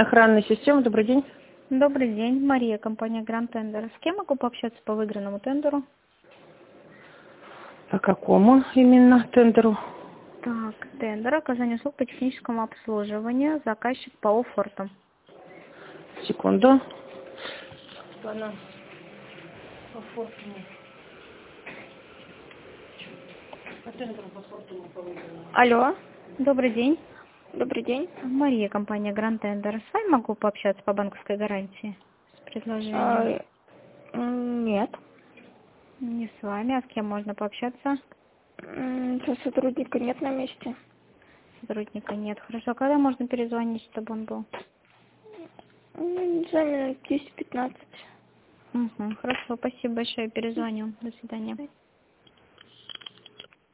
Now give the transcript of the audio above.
Охранная система, добрый день. Добрый день, Мария, компания Grand Tender. С кем могу пообщаться по выигранному тендеру? По какому именно тендеру? Так, тендер оказание услуг по техническому обслуживанию, заказчик ПАО «Фортум». Секунду. Алло, Добрый день, добрый день. Мария, компания Grand Tender. С вами могу пообщаться по банковской гарантии с предложением? Нет. Не с вами, а с кем можно пообщаться? Сейчас сотрудника нет на месте. Сотрудника нет. Хорошо, когда можно перезвонить, чтобы он был? Не знаю, минут 10-15. Угу, хорошо, спасибо большое, перезвоню. До свидания.